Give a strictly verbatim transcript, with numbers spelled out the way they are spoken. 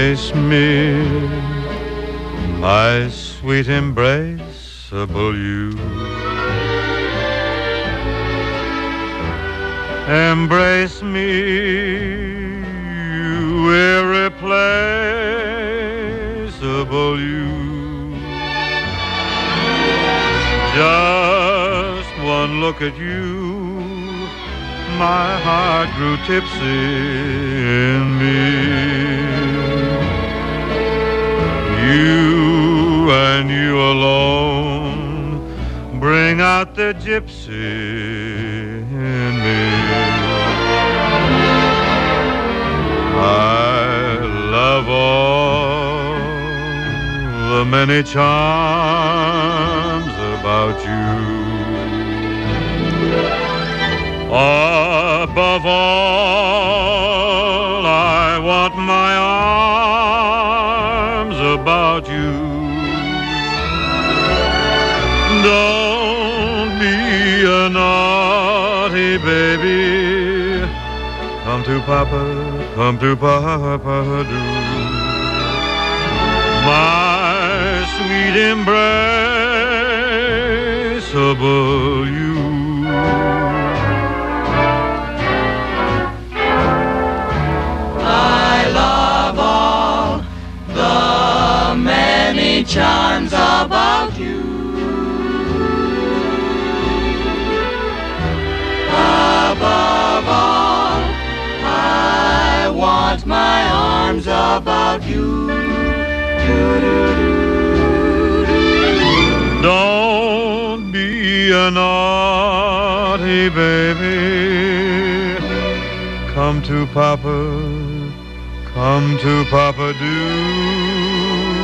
embrace me, my sweet embraceable you. Embrace me, you irreplaceable you. Just one look at you, my heart grew tipsy in me. You and you alone bring out the gypsy in me. I love all the many charms about you. Above all, I want my arms about you. Don't be a naughty baby. Come to Papa, come to Papa, do. My sweet embraceable you. Charms about you. Above all, I want my arms about you. Don't be a naughty baby. Come to Papa, come to Papa, do.